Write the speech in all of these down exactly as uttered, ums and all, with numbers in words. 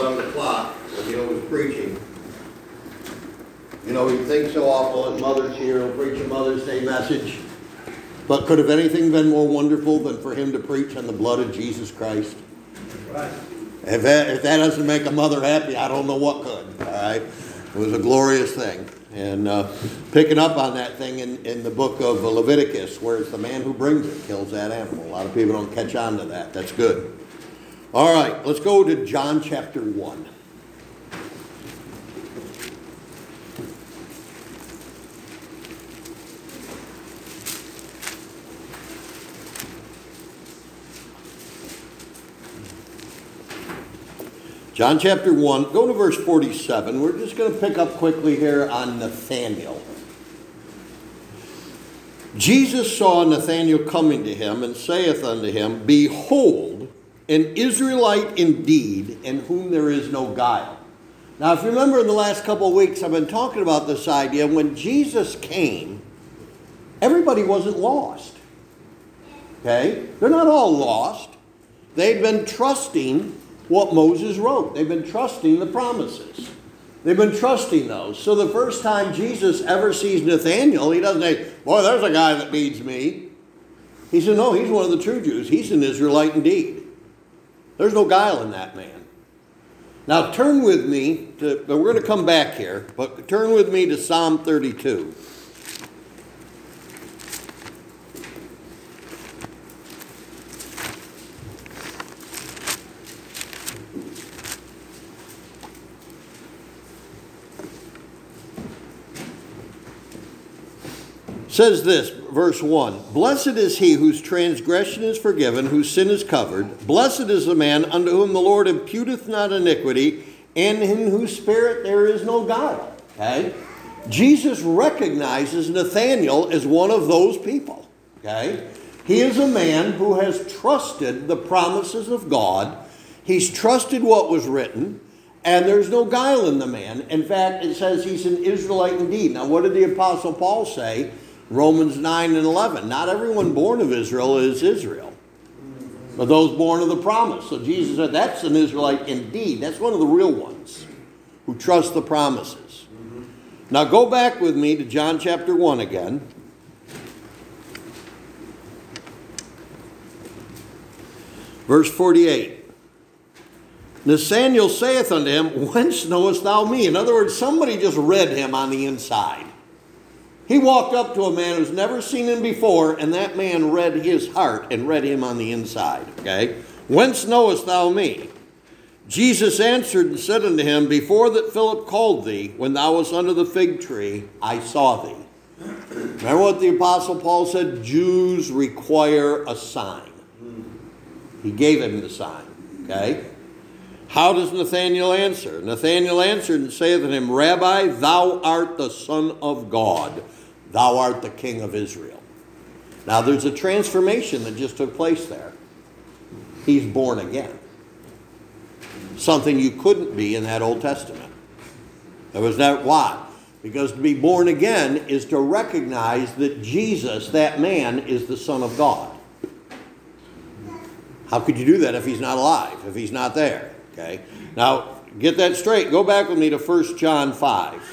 eleven o'clock when Neil was preaching. You know, he'd think so awful at Mother's here, he'll preach a Mother's Day message. But could have anything been more wonderful than for him to preach on the blood of Jesus Christ? Right. If that, if that doesn't make a mother happy, I don't know what could. All right. It was a glorious thing. And uh, picking up on that thing in, in the book of Leviticus, where it's the man who brings it, kills that animal. A lot of people don't catch on to that. That's good. All right, let's go to John chapter one. John chapter one, go to verse forty-seven. We're just going to pick up quickly here on Nathanael. Jesus saw Nathanael coming to him and saith unto him, Behold, an Israelite indeed, in whom there is no guile. Now, if you remember in the last couple of weeks, I've been talking about this idea. When Jesus came, everybody wasn't lost. Okay? They're not all lost. They've been trusting what Moses wrote. They've been trusting the promises. They've been trusting those. So the first time Jesus ever sees Nathanael, he doesn't say, boy, there's a guy that needs me. He said, no, he's one of the true Jews. He's an Israelite indeed. There's no guile in that man. Now turn with me to, we're going to come back here, but turn with me to Psalm thirty-two. Says this, verse one, Blessed is he whose transgression is forgiven, whose sin is covered. Blessed is the man unto whom the Lord imputeth not iniquity, and in whose spirit there is no guile. Okay? Jesus recognizes Nathanael as one of those people. Okay? He is a man who has trusted the promises of God. He's trusted what was written, and there's no guile in the man. In fact, it says he's an Israelite indeed. Now, what did the Apostle Paul say? Romans nine and eleven. Not everyone born of Israel is Israel, but those born of the promise. So Jesus said that's an Israelite indeed. That's one of the real ones who trust the promises. Mm-hmm. Now go back with me to John chapter one again. Verse forty-eight. Nathanael saith unto him, Whence knowest thou me? In other words, somebody just read him on the inside. He walked up to a man who's never seen him before, and that man read his heart and read him on the inside. Okay? Whence knowest thou me? Jesus answered and said unto him, Before that Philip called thee, when thou wast under the fig tree, I saw thee. Remember what the Apostle Paul said? Jews require a sign. He gave him the sign. Okay? How does Nathanael answer? Nathanael answered and saith unto him, Rabbi, thou art the Son of God. Thou art the King of Israel. Now there's a transformation that just took place there. He's born again. Something you couldn't be in that Old Testament. There was that. Why? Because to be born again is to recognize that Jesus, that man, is the Son of God. How could you do that if he's not alive, if he's not there? Okay. Now, get that straight. Go back with me to First John five.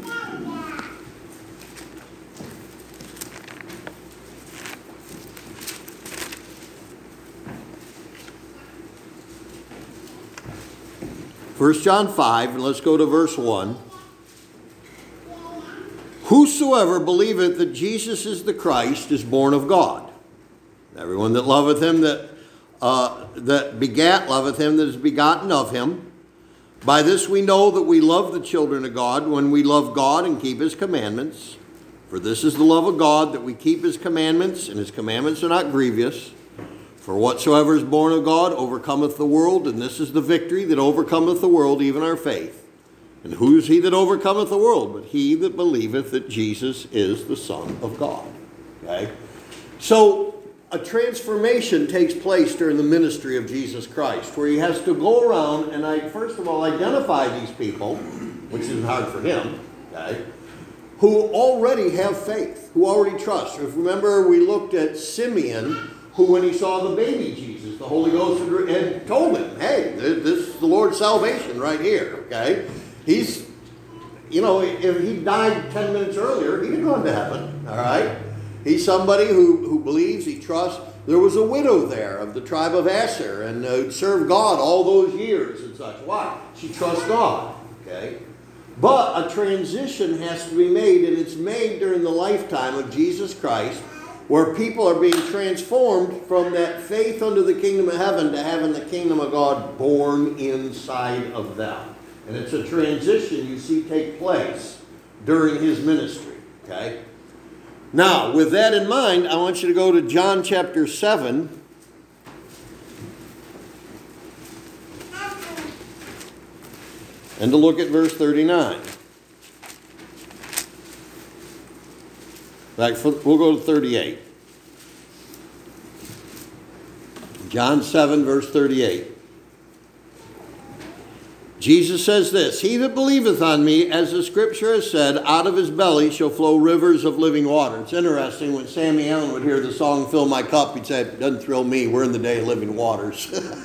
First John five, and let's go to verse one. Whosoever believeth that Jesus is the Christ is born of God. Everyone that loveth him that uh, that begat loveth him that is begotten of him. By this we know that we love the children of God, when we love God and keep his commandments. For this is the love of God, that we keep his commandments, and his commandments are not grievous. For whatsoever is born of God overcometh the world, and this is the victory that overcometh the world, even our faith. And who is he that overcometh the world? But he that believeth that Jesus is the Son of God. Okay? So, a transformation takes place during the ministry of Jesus Christ, where he has to go around and, I, first of all, identify these people, which isn't hard for him, okay, who already have faith, who already trust. If remember, we looked at Simeon, who when he saw the baby Jesus, the The Holy Ghost had, had told him, hey, this is the Lord's salvation right here, okay? He's, you know, if he died ten minutes earlier, he'd have gone to heaven, all right? He's somebody who, who believes, he trusts. There was a widow there of the tribe of Asher and uh, served God all those years and such. Why? She trusts God, okay? But a transition has to be made, and it's made during the lifetime of Jesus Christ, where people are being transformed from that faith unto the kingdom of heaven to having the kingdom of God born inside of them. And it's a transition you see take place during his ministry, okay? Now, with that in mind, I want you to go to John chapter seven. And to look at verse thirty-nine. Like, we'll go to thirty-eight. John seven, verse thirty-eight. Jesus says this, he that believeth on me, as the scripture has said, out of his belly shall flow rivers of living water. It's interesting, when Sammy Allen would hear the song, Fill My Cup, he'd say, it doesn't thrill me, we're in the day of living waters.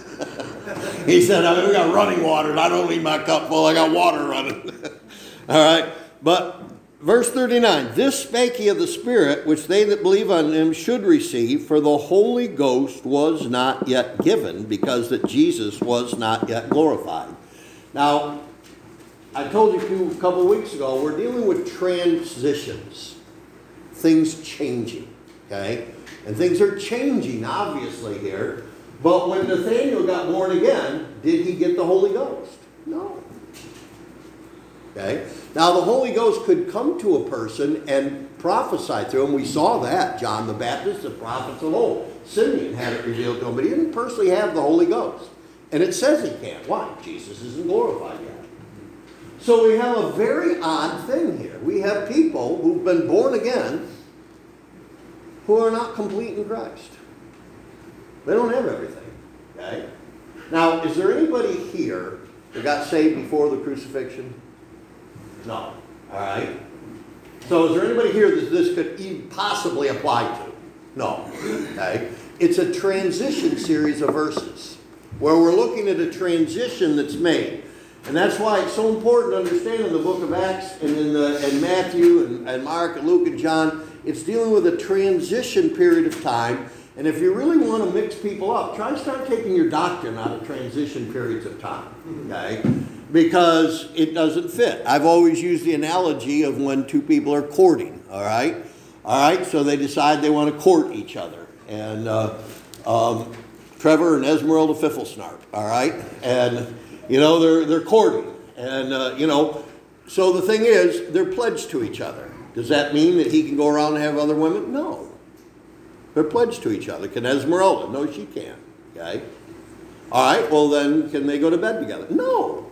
He said, I mean, we got running water, and I don't need my cup full, I got water running. All right, but verse thirty-nine, this spake he of the Spirit, which they that believe on him should receive, for the Holy Ghost was not yet given, because that Jesus was not yet glorified. Now, I told you a, few, a couple weeks ago, we're dealing with transitions, things changing, okay? And things are changing, obviously, here. But when Nathanael got born again, did he get the Holy Ghost? No. Okay? Now, the Holy Ghost could come to a person and prophesy to him. We saw that. John the Baptist, the prophets of old. Simeon had it revealed to him, but he didn't personally have the Holy Ghost. And it says he can't. Why? Jesus isn't glorified yet. So we have a very odd thing here. We have people who've been born again who are not complete in Christ. They don't have everything. Okay? Now, is there anybody here that got saved before the crucifixion? No. All right? So is there anybody here that this could even possibly apply to? No. Okay? It's a transition series of verses where we're looking at a transition that's made. And that's why it's so important to understand in the book of Acts and in, the, in Matthew and, and Mark and Luke and John, it's dealing with a transition period of time. And if you really want to mix people up, try to start taking your doctrine out of transition periods of time, okay? Because it doesn't fit. I've always used the analogy of when two people are courting, all right? All right, so they decide they want to court each other. And uh, um, Trevor and Esmeralda Fifflesnarp, all right? And, you know, they're, they're courting. And, uh, you know, so the thing is, they're pledged to each other. Does that mean that he can go around and have other women? No. They're pledged to each other. Can Esmeralda? No, she can't. Okay? All right, well then, can they go to bed together? No.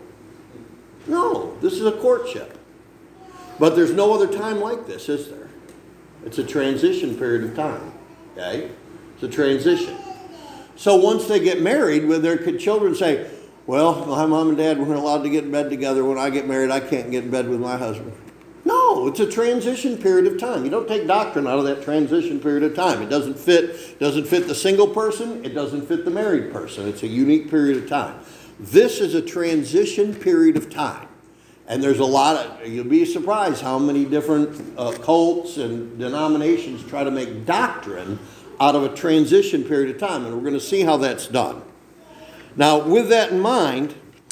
No, this is a courtship. But there's no other time like this, is there? It's a transition period of time. Okay? It's a transition. So once they get married, will their children say, well, my mom and dad weren't allowed to get in bed together. When I get married, I can't get in bed with my husband. No, it's a transition period of time. You don't take doctrine out of that transition period of time. It doesn't fit, doesn't fit the single person. It doesn't fit the married person. It's a unique period of time. This is a transition period of time. And there's a lot of, you'll be surprised how many different uh, cults and denominations try to make doctrine out of a transition period of time. And we're going to see how that's done. Now, with that in mind,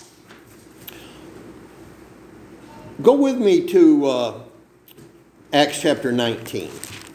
go with me to uh, Acts chapter nineteen.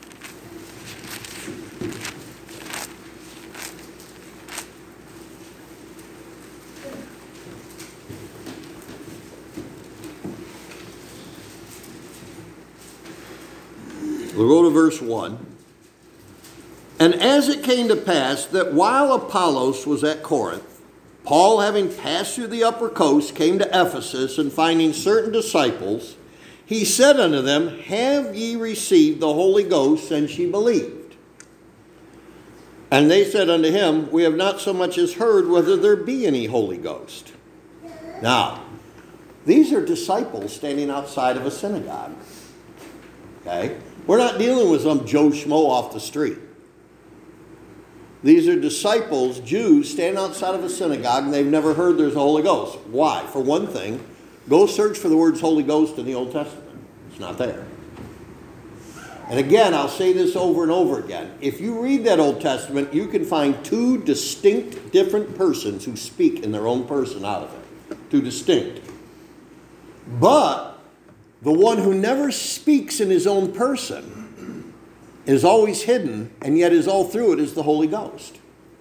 We'll go to verse one. And as it came to pass that while Apollos was at Corinth, Paul, having passed through the upper coast, came to Ephesus, and finding certain disciples, he said unto them, have ye received the Holy Ghost since ye believed? And they said unto him, we have not so much as heard whether there be any Holy Ghost. Now, these are disciples standing outside of a synagogue. Okay? We're not dealing with some Joe Schmo off the street. These are disciples, Jews, standing outside of a synagogue, and they've never heard there's a Holy Ghost. Why? For one thing, go search for the words Holy Ghost in the Old Testament. It's not there. And again, I'll say this over and over again. If you read that Old Testament, you can find two distinct, different persons who speak in their own person out of it. Two distinct. But the one who never speaks in his own person is always hidden, and yet is all through it is the Holy Ghost.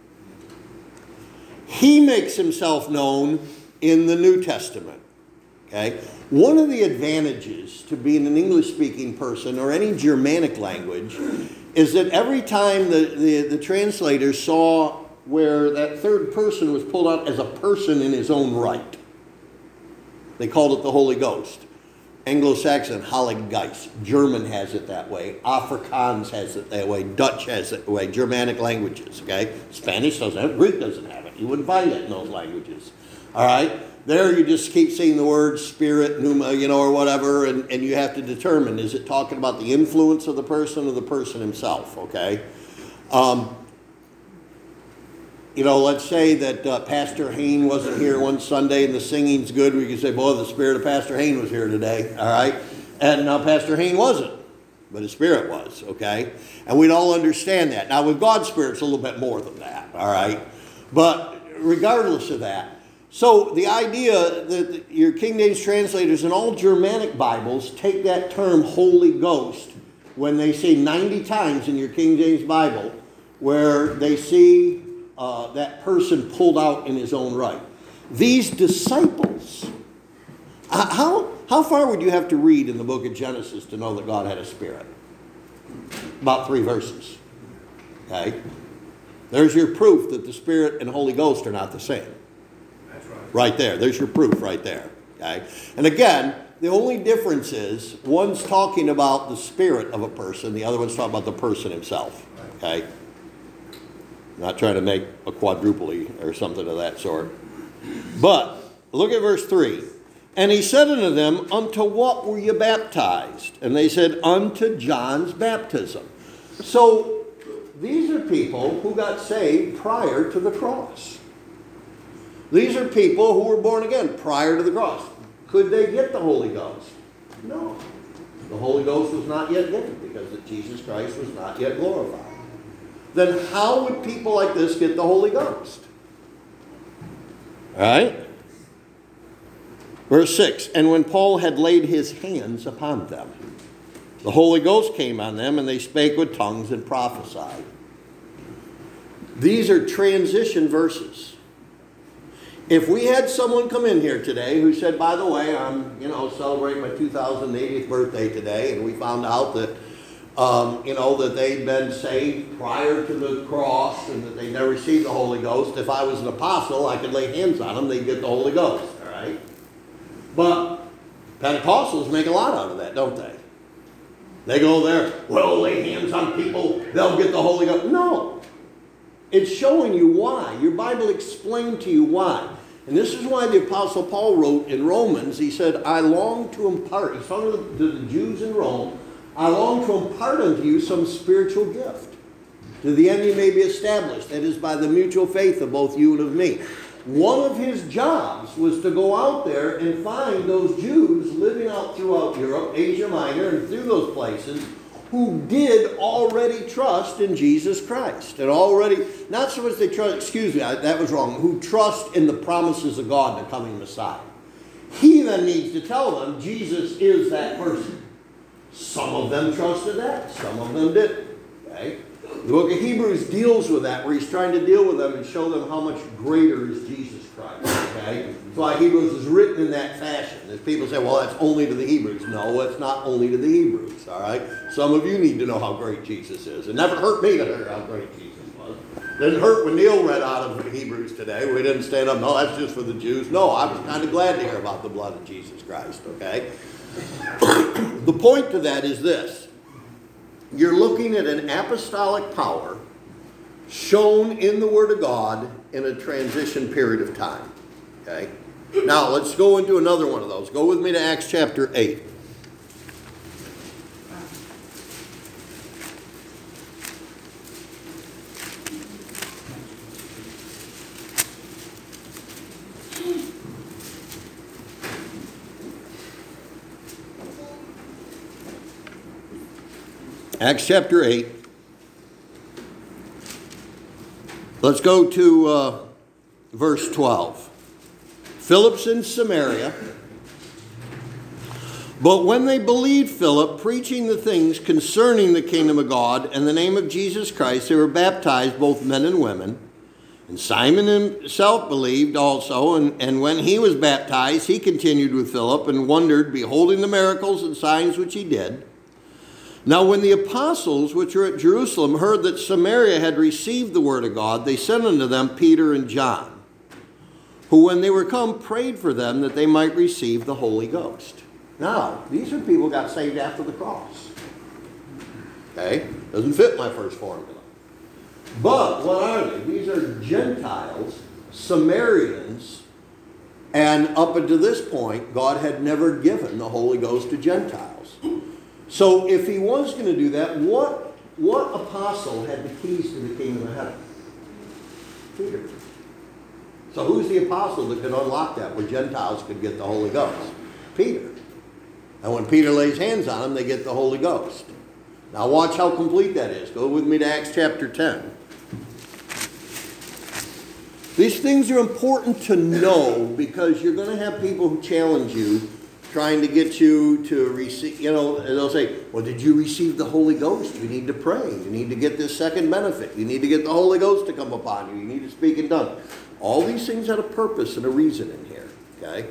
He makes himself known in the New Testament. Okay? One of the advantages to being an English-speaking person or any Germanic language is that every time the, the, the translator saw where that third person was pulled out as a person in his own right, they called it the Holy Ghost. Anglo-Saxon, Heilige Geist. German has it that way. Afrikaans has it that way. Dutch has it that way. Germanic languages, okay? Spanish doesn't have it. Greek doesn't have it. You wouldn't find it in those languages. All right? There you just keep seeing the word spirit, pneuma, you know, or whatever, and, and you have to determine, is it talking about the influence of the person or the person himself, okay? Um, you know, let's say that uh, Pastor Hain wasn't here one Sunday and the singing's good. We could say, boy, the spirit of Pastor Hain was here today, all right? And now Pastor Hain wasn't, but his spirit was, okay? And we'd all understand that. Now, with God's spirit, it's a little bit more than that, all right? But regardless of that, so the idea that your King James translators and all Germanic Bibles take that term Holy Ghost when they say ninety times in your King James Bible where they see uh, that person pulled out in his own right. These disciples, uh, how, how far would you have to read in the book of Genesis to know that God had a spirit? About three verses. Okay? There's your proof that the Spirit and Holy Ghost are not the same. Right there. There's your proof right there. Okay? And again, the only difference is one's talking about the spirit of a person, the other one's talking about the person himself. Okay? I'm not trying to make a quadruple or something of that sort. But look at verse three. And he said unto them, unto what were you baptized? And they said, unto John's baptism. So these are people who got saved prior to the cross. These are people who were born again prior to the cross. Could they get the Holy Ghost? No. The Holy Ghost was not yet given because Jesus Christ was not yet glorified. Then how would people like this get the Holy Ghost? All right? Verse six, and when Paul had laid his hands upon them, the Holy Ghost came on them, and they spake with tongues and prophesied. These are transition verses. If we had someone come in here today who said, by the way, I'm, you know, celebrating my two thousand eightieth birthday today, and we found out that, um, you know, that they'd been saved prior to the cross and that they never received the Holy Ghost, if I was an apostle, I could lay hands on them, they'd get the Holy Ghost, all right? But Pentecostals make a lot out of that, don't they? They go there, well, lay hands on people, they'll get the Holy Ghost. No. It's showing you why. Your Bible explained to you why. And this is why the Apostle Paul wrote in Romans, he said, I long to impart, he's talking to the Jews in Rome, I long to impart unto you some spiritual gift, to the end you may be established. That is by the mutual faith of both you and of me. One of his jobs was to go out there and find those Jews living out throughout Europe, Asia Minor, and through those places, who did already trust in Jesus Christ. And already, not so much they trust, excuse me, that was wrong, who trust in the promises of God, the coming Messiah. He then needs to tell them Jesus is that person. Some of them trusted that, some of them didn't. Okay? The book of Hebrews deals with that, where he's trying to deal with them and show them how much greater is Jesus Christ. Okay? That's why Hebrews is written in that fashion. As people say, well, that's only to the Hebrews. No, it's not only to the Hebrews. All right? Some of you need to know how great Jesus is. It never hurt me to hear how great Jesus was. It didn't hurt when Neil read out of Hebrews today. We didn't stand up, no, that's just for the Jews. No, I was kind of glad to hear about the blood of Jesus Christ. Okay? The point to that is this. You're looking at an apostolic power shown in the Word of God in a transition period of time. Okay? Now, let's go into another one of those. Go with me to Acts chapter eight. Acts chapter eight. Let's go to uh, verse twelve. Philip's in Samaria. But when they believed Philip, preaching the things concerning the kingdom of God and the name of Jesus Christ, they were baptized, both men and women. And Simon himself believed also, and, and when he was baptized, he continued with Philip and wondered, beholding the miracles and signs which he did. Now when the apostles which were at Jerusalem heard that Samaria had received the word of God, they sent unto them Peter and John, who when they were come prayed for them that they might receive the Holy Ghost. Now, these are people who got saved after the cross. Okay? Doesn't fit my first formula. But what are they? These are Gentiles, Samaritans, and up until this point, God had never given the Holy Ghost to Gentiles. So if he was going to do that, what, what apostle had the keys to the kingdom of heaven? Peter. So who's the apostle that could unlock that where Gentiles could get the Holy Ghost? Peter. And when Peter lays hands on them, they get the Holy Ghost. Now watch how complete that is. Go with me to Acts chapter ten. These things are important to know because you're going to have people who challenge you, trying to get you to receive, you know, and they'll say, well, did you receive the Holy Ghost? You need to pray. You need to get this second benefit. You need to get the Holy Ghost to come upon you. You need to speak in tongues. All these things had a purpose and a reason in here, okay?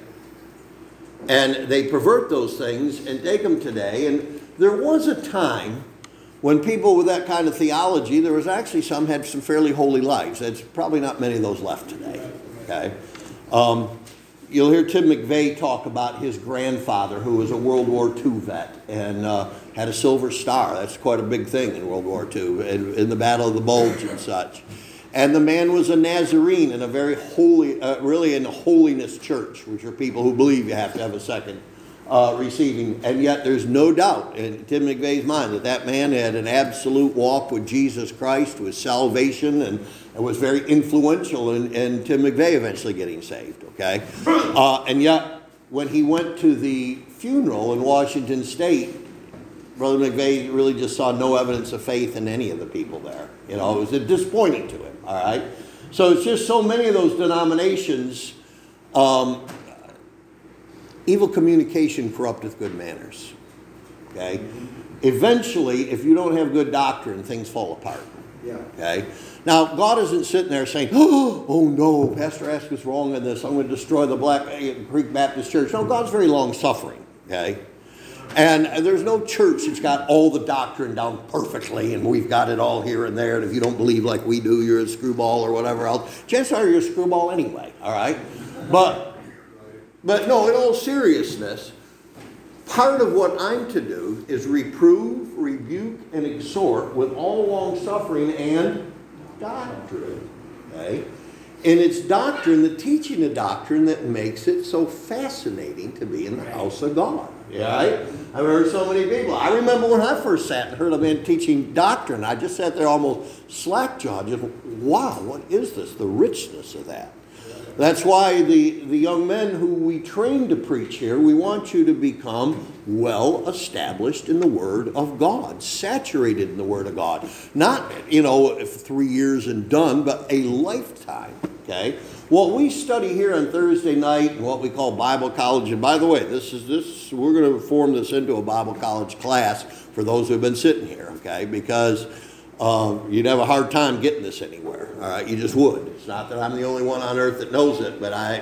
And they pervert those things and take them today. And there was a time when people with that kind of theology, there was actually some had some fairly holy lives. There's probably not many of those left today. Okay, um, you'll hear Tim McVeigh talk about his grandfather, who was a World War Two vet and uh, had a Silver Star. That's quite a big thing in World War Two, in, in the Battle of the Bulge and such. And the man was a Nazarene in a very holy, uh, really in a holiness church, which are people who believe you have to have a second uh, receiving. And yet there's no doubt in Tim McVeigh's mind that that man had an absolute walk with Jesus Christ, with salvation, and, and was very influential in, in Tim McVeigh eventually getting saved, okay? Uh, and yet when he went to the funeral in Washington State, Brother McVeigh really just saw no evidence of faith in any of the people there. You know, it was disappointing to him, all right? So it's just so many of those denominations, um, evil communication corrupteth good manners, okay? Eventually, if you don't have good doctrine, things fall apart, yeah. Okay? Now, God isn't sitting there saying, oh, oh no, Pastor Ask is wrong in this. I'm going to destroy the Black Creek Baptist Church. No, God's very long-suffering, okay? And there's no church that's got all the doctrine down perfectly, and we've got it all here and there, and if you don't believe like we do, you're a screwball or whatever else. Chances are you're a screwball anyway, all right? But, but no, in all seriousness, part of what I'm to do is reprove, rebuke, and exhort with all long-suffering and doctrine, okay? And it's doctrine, the teaching of doctrine, that makes it so fascinating to be in the house of God. Yeah, right? I've heard so many people. I remember when I first sat and heard a man teaching doctrine, I just sat there almost slack-jawed. Just, wow, what is this? The richness of that. That's why the, the young men who we train to preach here, we want you to become well established in the Word of God, saturated in the Word of God. Not, you know, three years and done, but a lifetime, okay? What we study here on Thursday night and what we call Bible college, and by the way, this is this we're going to form this into a Bible college class for those who have been sitting here, okay? Because um, you'd have a hard time getting this anywhere, all right? You just would. It's not that I'm the only one on earth that knows it, but I,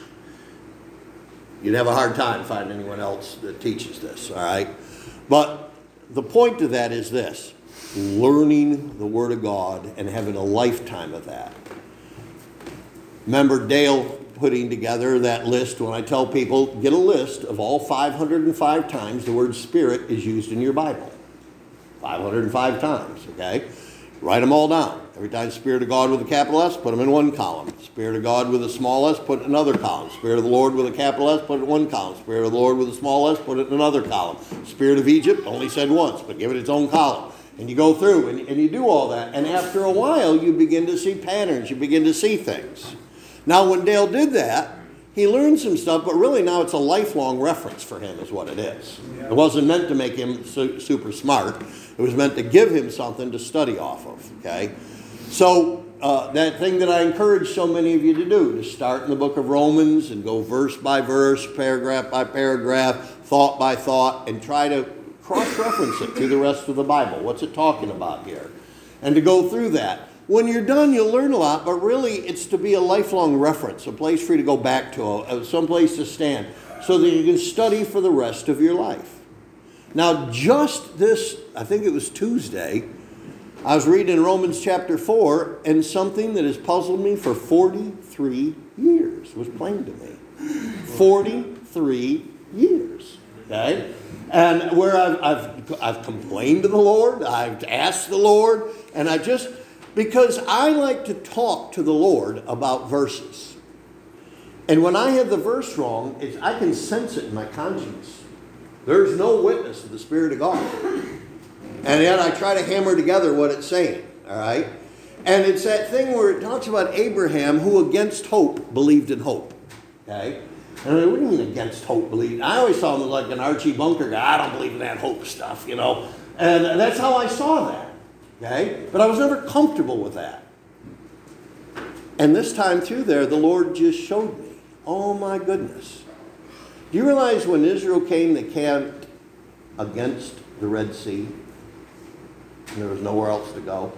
you'd have a hard time finding anyone else that teaches this, all right? But the point of that is this: learning the Word of God and having a lifetime of that. Remember Dale putting together that list when I tell people, get a list of all five hundred five times the word Spirit is used in your Bible. five hundred five times, okay? Write them all down. Every time Spirit of God with a capital S, put them in one column. Spirit of God with a small s, put it in another column. Spirit of the Lord with a capital S, put it in one column. Spirit of the Lord with a small s, put it in another column. Spirit of Egypt, only said once, but give it its own column. And you go through and, and you do all that. And after a while, you begin to see patterns. You begin to see things. Now, when Dale did that, he learned some stuff, but really now it's a lifelong reference for him is what it is. Yeah. It wasn't meant to make him su- super smart. It was meant to give him something to study off of, okay? So uh, that thing that I encourage so many of you to do, to start in the book of Romans and go verse by verse, paragraph by paragraph, thought by thought, and try to cross-reference it to the rest of the Bible. What's it talking about here? And to go through that. When you're done, you'll learn a lot, but really it's to be a lifelong reference, a place for you to go back to, a, some place to stand, so that you can study for the rest of your life. Now, just this, I think it was Tuesday, I was reading Romans chapter four, and something that has puzzled me for forty-three years was plain to me. forty-three years, okay? And where I've, I've, I've complained to the Lord, I've asked the Lord, and I just... Because I like to talk to the Lord about verses. And when I have the verse wrong, it's, I can sense it in my conscience. There's no witness of the Spirit of God. And yet I try to hammer together what it's saying. All right? And it's that thing where it talks about Abraham who against hope believed in hope. Okay? And I mean, what do you mean against hope believed? I always saw him as like an Archie Bunker guy. I don't believe in that hope stuff, you know. And that's how I saw that. Okay? But I was never comfortable with that. And this time through there, the Lord just showed me. Oh my goodness. Do you realize when Israel came, they camped against the Red Sea? And there was nowhere else to go.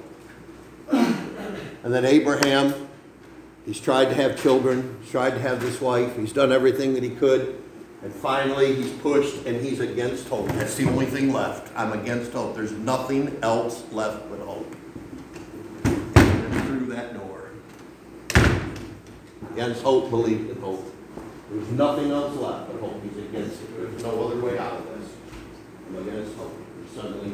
And then Abraham, he's tried to have children. He's tried to have this wife. He's done everything that he could. And finally, he's pushed, and he's against hope. That's the only thing left. I'm against hope. There's nothing else left but hope. And through that door. Against hope, believe in hope. There's nothing else left but hope. He's against it. There's no other way out of this. I'm against hope. Suddenly,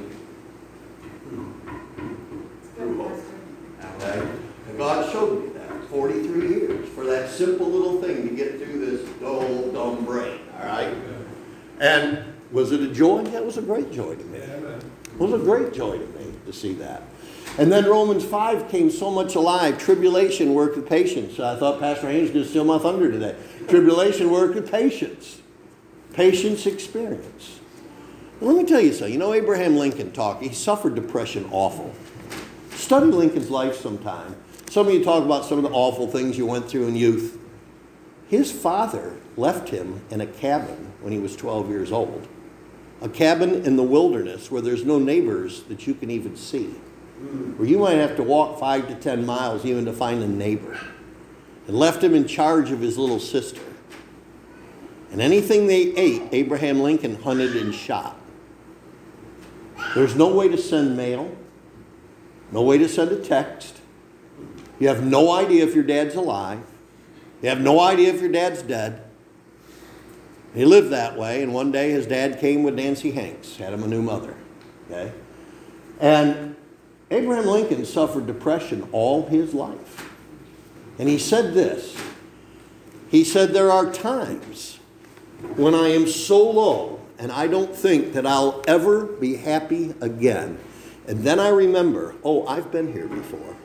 through hope. Okay? And God showed me that. forty-three years for that simple little thing to get through this dull, dumb brain. All right? And was it a joy? Yeah, it was a great joy to me. It was a great joy to me to see that. And then Romans five came so much alive. Tribulation worked with patience. I thought Pastor Haynes was going to steal my thunder today. Tribulation worked with patience. Patience experience. And let me tell you something. You know, Abraham Lincoln talked. He suffered depression awful. Study Lincoln's life sometime. Some of you talk about some of the awful things you went through in youth. His father left him in a cabin when he was twelve years old. A cabin in the wilderness where there's no neighbors that you can even see. Where you might have to walk five to ten miles even to find a neighbor. And left him in charge of his little sister. And anything they ate, Abraham Lincoln hunted and shot. There's no way to send mail. No way to send a text. You have no idea if your dad's alive. You have no idea if your dad's dead. He lived that way, and one day his dad came with Nancy Hanks, had him a new mother. Okay? And Abraham Lincoln suffered depression all his life. And he said this. He said, there are times when I am so low and I don't think that I'll ever be happy again. And then I remember, oh, I've been here before.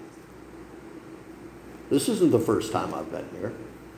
This isn't the first time I've been here.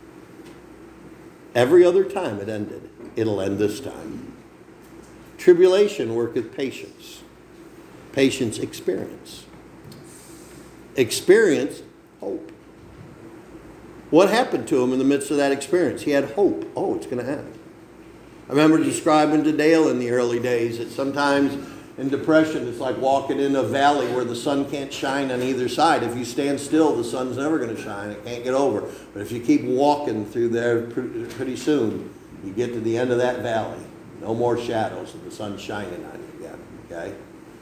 Every other time it ended. It'll end this time. Tribulation worketh patience. Patience experience. Experience hope. What happened to him in the midst of that experience? He had hope. Oh, it's going to end. I remember describing to Dale in the early days that sometimes in depression it's like walking in a valley where the sun can't shine on either side. If you stand still, the sun's never going to shine. It can't get over. But if you keep walking through there, pretty soon you get to the end of that valley. No more shadows and the sun's shining on you again. Okay?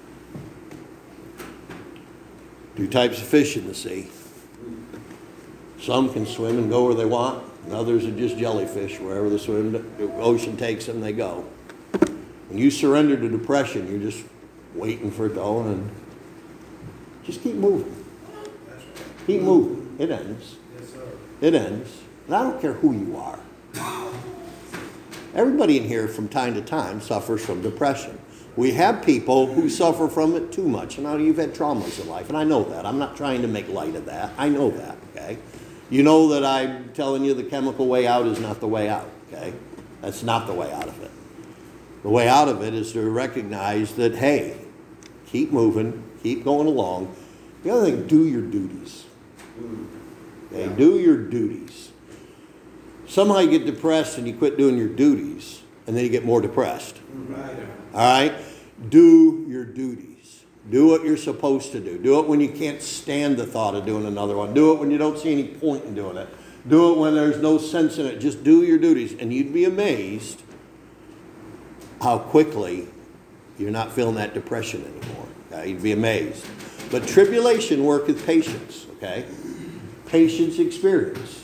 Two types of fish in the sea. Some can swim and go where they want, and others are just jellyfish. Wherever the, swim, the ocean takes them, they go. When you surrender to depression, you're just waiting for it to own, and just keep moving. Keep moving. It ends. It ends. And I don't care who you are. Everybody in here from time to time suffers from depression. We have people who suffer from it too much. And now you've had traumas in life, and I know that. I'm not trying to make light of that. I know that, okay? You know that I'm telling you the chemical way out is not the way out, okay? That's not the way out of it. The way out of it is to recognize that, hey, keep moving, keep going along. The other thing, do your duties. Okay, yeah. Do your duties. Somehow you get depressed and you quit doing your duties, and then you get more depressed. Right. All right? Do your duties. Do what you're supposed to do. Do it when you can't stand the thought of doing another one. Do it when you don't see any point in doing it. Do it when there's no sense in it. Just do your duties. And you'd be amazed how quickly you're not feeling that depression anymore. Okay? You'd be amazed. But tribulation worketh patience. Okay? Patience experience.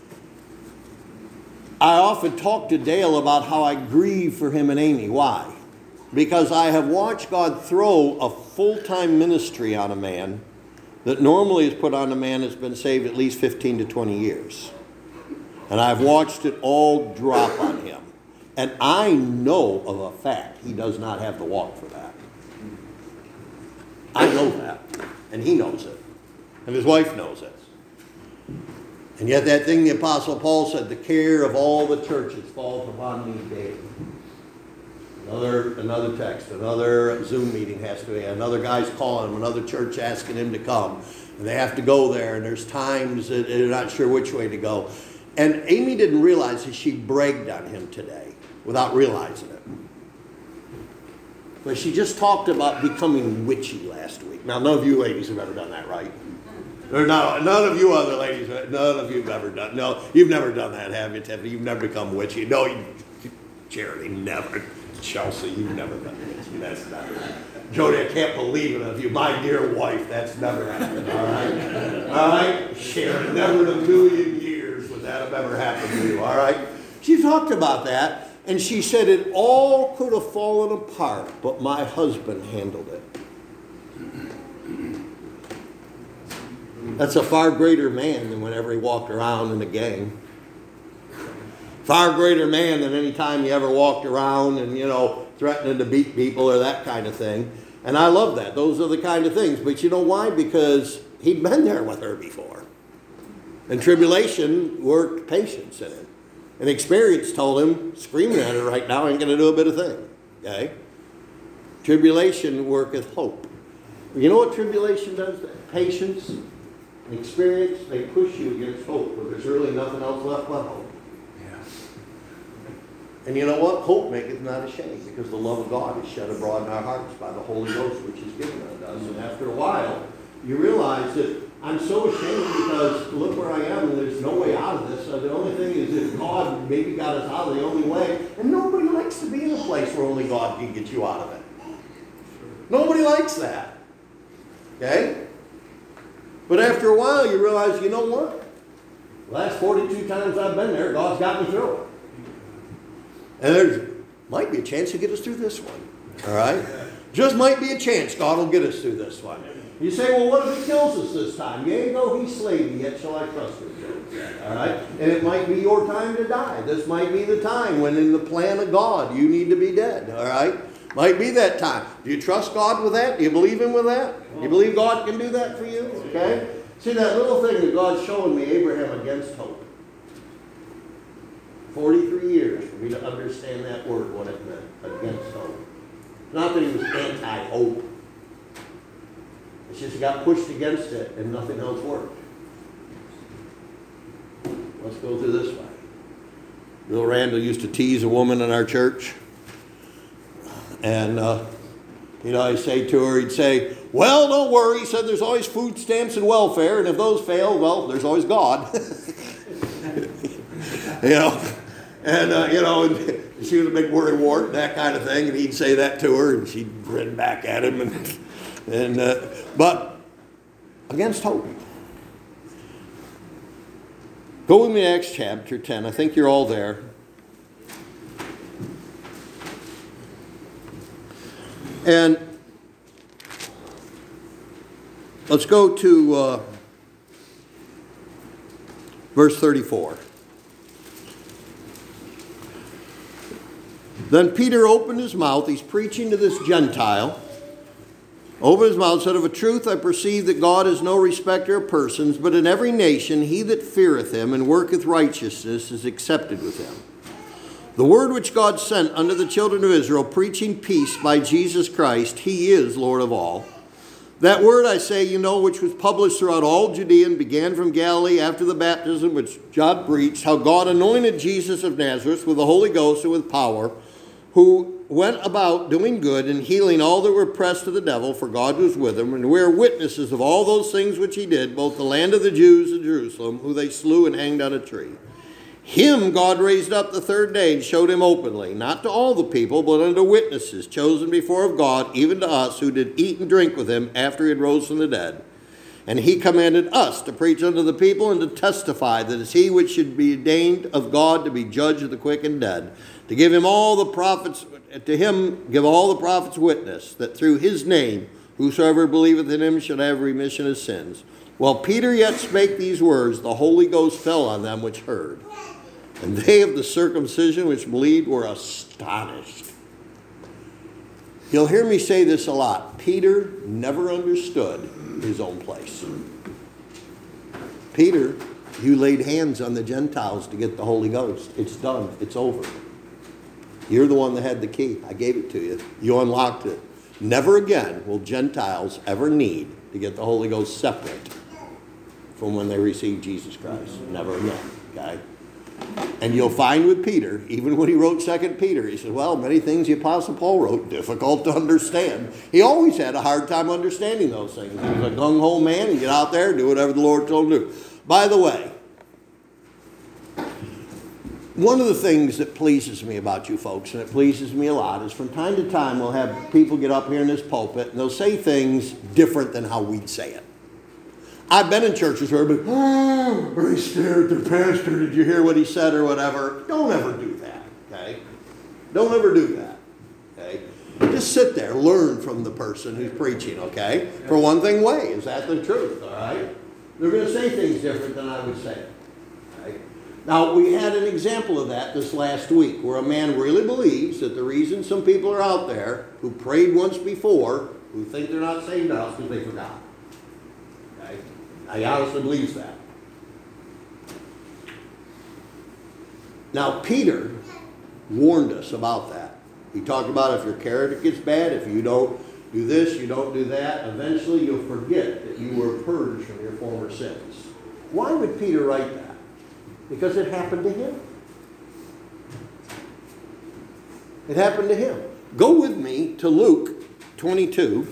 I often talk to Dale about how I grieve for him and Amy. Why? Because I have watched God throw a full-time ministry on a man that normally is put on a man that's been saved at least fifteen to twenty years. And I've watched it all drop on him. And I know of a fact he does not have the walk for that. I know that. And he knows it. And his wife knows it. And yet that thing the Apostle Paul said, the care of all the churches falls upon me daily. Another, another text, another Zoom meeting has to be, another guy's calling him, another church asking him to come. And they have to go there, and there's times that they're not sure which way to go. And Amy didn't realize that she bragged on him today without realizing it. But she just talked about becoming witchy last week. Now, none of you ladies have ever done that, right? Or not, none of you other ladies, none of you have ever done, no, you've never done that, have you, Tiffany? You've never become witchy. No, you, Charity, never. Chelsea, you've never done witchy. That's not right. Jody, I can't believe it of you. My dear wife, that's never happened, all right? All right? Sharon, never in a million years would that have ever happened to you, all right? She talked about that, and she said it all could have fallen apart, but my husband handled it. That's a far greater man than whenever he walked around in a gang. Far greater man than any time you ever walked around and, you know, threatening to beat people or that kind of thing. And I love that. Those are the kind of things. But you know why? Because he'd been there with her before. And tribulation worked patience in him. And experience told him, screaming at her right now ain't going to do a bit of thing. Okay? Tribulation worketh hope. You know what tribulation does? Patience, experience, they push you against hope. But there's really nothing else left but hope. And you know what? Hope maketh not ashamed, because the love of God is shed abroad in our hearts by the Holy Ghost, which is given unto us. And after a while, you realize that I'm so ashamed because look where I am and there's no way out of this. So the only thing is if God maybe got us out of the only way. And nobody likes to be in a place where only God can get you out of it. Nobody likes that. Okay? But after a while, you realize, you know what? The last forty-two times I've been there, God's got me through it. And there might be a chance to get us through this one. All right? Just might be a chance God will get us through this one. You say, well, what if he kills us this time? Yea, though he slay me, yet shall I trust him. All right? And it might be your time to die. This might be the time when in the plan of God you need to be dead. All right? Might be that time. Do you trust God with that? Do you believe him with that? Do you believe God can do that for you? Okay? See, that little thing that God's showing me, Abraham against hope. forty-three years for me to understand that word, what it meant, against hope. Not that he was anti-hope. It's just he got pushed against it and nothing else worked. Let's go through this way. Bill Randall used to tease a woman in our church. And, uh, you know, I'd say to her, he'd say, well, don't worry. He said there's always food stamps and welfare. And if those fail, well, there's always God. You know. And, uh, you know, and she was a big worrywart and that kind of thing. And he'd say that to her, and she'd grin back at him. And, and uh, but against hope. Go with me to Acts chapter ten. I think you're all there. And let's go to uh, verse thirty-four. Then Peter opened his mouth. He's preaching to this Gentile. Opened his mouth, said, Of a truth I perceive that God is no respecter of persons, but in every nation he that feareth him and worketh righteousness is accepted with him. The word which God sent unto the children of Israel, preaching peace by Jesus Christ, he is Lord of all. That word, I say, you know, which was published throughout all Judea and began from Galilee after the baptism which John preached, how God anointed Jesus of Nazareth with the Holy Ghost and with power, who went about doing good and healing all that were oppressed of the devil, for God was with him. And we are witnesses of all those things which he did, both the land of the Jews and Jerusalem, who they slew and hanged on a tree. Him God raised up the third day and showed him openly, not to all the people, but unto witnesses, chosen before of God, even to us, who did eat and drink with him after he had rose from the dead. And he commanded us to preach unto the people and to testify that it's he which should be ordained of God to be judge of the quick and dead, to give him all the prophets, to him give all the prophets witness, that through his name whosoever believeth in him shall have remission of sins. While Peter yet spake these words, the Holy Ghost fell on them which heard. And they of the circumcision which believed were astonished. You'll hear me say this a lot. Peter never understood his own place. Peter, you laid hands on the Gentiles to get the Holy Ghost. It's done. It's over. You're the one that had the key. I gave it to you. You unlocked it. Never again will Gentiles ever need to get the Holy Ghost separate from when they receive Jesus Christ. Never again. Okay? And you'll find with Peter, even when he wrote Second Peter, he says, well, many things the Apostle Paul wrote, difficult to understand. He always had a hard time understanding those things. He was a gung-ho man. He'd get out there and do whatever the Lord told him to do. By the way, one of the things that pleases me about you folks, and it pleases me a lot, is from time to time we'll have people get up here in this pulpit and they'll say things different than how we'd say it. I've been in churches where everybody, oh, I stared at the pastor, did you hear what he said or whatever? Don't ever do that, okay? Don't ever do that, okay? Just sit there, learn from the person who's preaching, okay? For one thing, way, is that the truth, all right? They're going to say things different than I would say it, okay? Now, we had an example of that this last week, where a man really believes that the reason some people are out there who prayed once before, who think they're not saved now, is because they forgot. Okay? I honestly believe that. Now, Peter warned us about that. He talked about if your character gets bad, if you don't do this, you don't do that, eventually you'll forget that you were purged from your former sins. Why would Peter write that? Because it happened to him. It happened to him. Go with me to Luke twenty-two.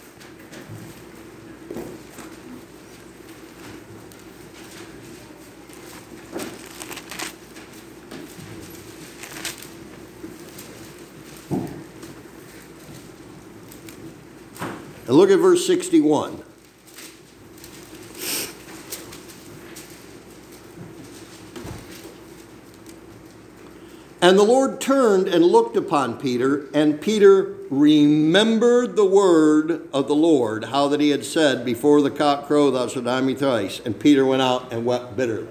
And look at verse sixty-one. And the Lord turned and looked upon Peter, and Peter remembered the word of the Lord, how that he had said, before the cock crow thou shalt deny me thrice. And Peter went out and wept bitterly.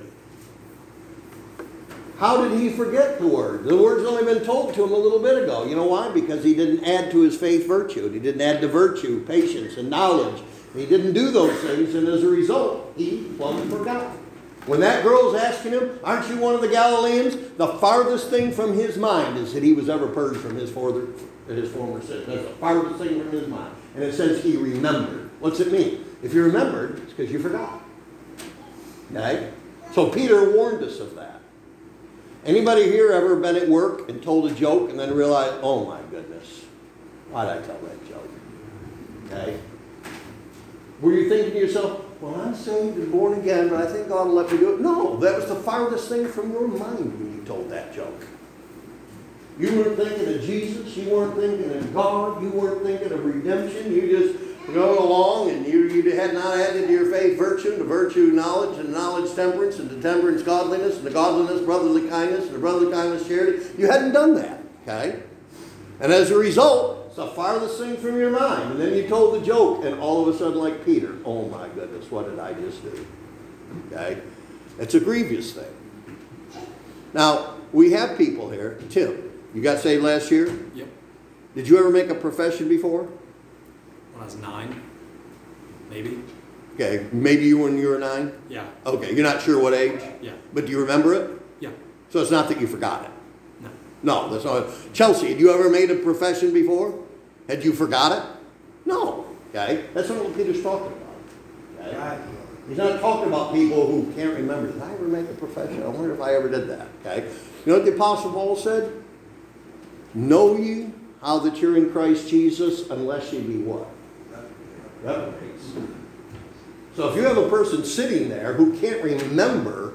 How did he forget the word? The word's only been told to him a little bit ago. You know why? Because he didn't add to his faith virtue. He didn't add to virtue, patience, and knowledge. He didn't do those things, and as a result, he plumb forgot. When that girl's asking him, aren't you one of the Galileans? The farthest thing from his mind is that he was ever purged from his former, his former sins. That's the farthest thing from his mind. And it says he remembered. What's it mean? If you remembered, it's because you forgot. Okay? So Peter warned us of that. Anybody here ever been at work and told a joke and then realized, oh my goodness, why'd I tell that joke? Okay? Were you thinking to yourself, well, I'm saved and born again, but I think God will let me do it? No, that was the farthest thing from your mind when you told that joke. You weren't thinking of Jesus. You weren't thinking of God. You weren't thinking of redemption. You just go along, and you, you had not added to your faith virtue, to virtue knowledge, and knowledge temperance, and to temperance godliness, and to godliness brotherly kindness, and to brotherly kindness charity. You hadn't done that, okay? And as a result, it's the farthest thing from your mind. And then you told the joke, and all of a sudden, like Peter, oh my goodness, what did I just do? Okay? It's a grievous thing. Now, we have people here. Tim, you got saved last year? Yep. Did you ever make a profession before? when I was nine, maybe. Okay, maybe you when you were nine? Yeah, Okay, you're not sure what age? yeah, But do you remember it? yeah. So it's not that you forgot it? No. No, that's not. Chelsea, had you ever made a profession before? Had you forgot it? No. Okay, that's not what Peter's talking about. Okay? He's not talking about people who can't remember. Did I ever make a profession? I wonder if I ever did that. Okay, you know what the Apostle Paul said? Know ye how that you're in Christ Jesus, unless ye be what? Reprobates. So if you have a person sitting there who can't remember,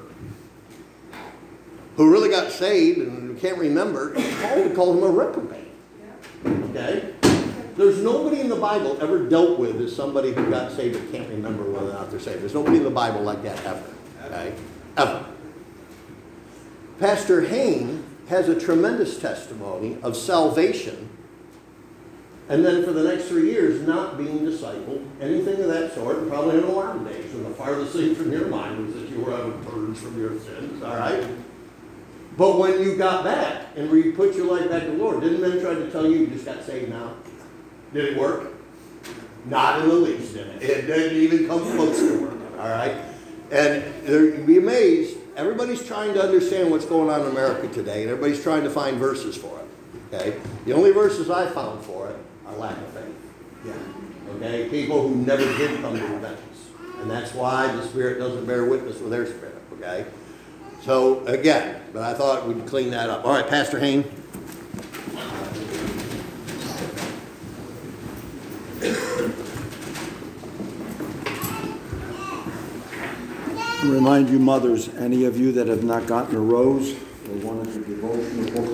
who really got saved and can't remember, Paul would call him a reprobate. Okay? There's nobody in the Bible ever dealt with as somebody who got saved but can't remember whether or not they're saved. There's nobody in the Bible like that ever. Okay? Ever. Pastor Hain has a tremendous testimony of salvation, and then for the next three years not being discipled, anything of that sort, and probably in a lot of days. And the farthest thing from your mind was that you were ever purged from your sins, all right? But when you got back and we put your life back to the Lord, didn't men try to tell you you just got saved now? Did it work? Not in the least, did it? It didn't even come close to working, all right? And you'd be amazed. Everybody's trying to understand what's going on in America today, and everybody's trying to find verses for it, okay? The only verses I found for it are lack of faith. Yeah. Okay? People who never did come to repentance. And that's why the Spirit doesn't bear witness with their spirit, okay? So, again, but I thought we'd clean that up. All right, Pastor Hain. Remind you mothers, any of you that have not gotten a rose or wanted to devotion or book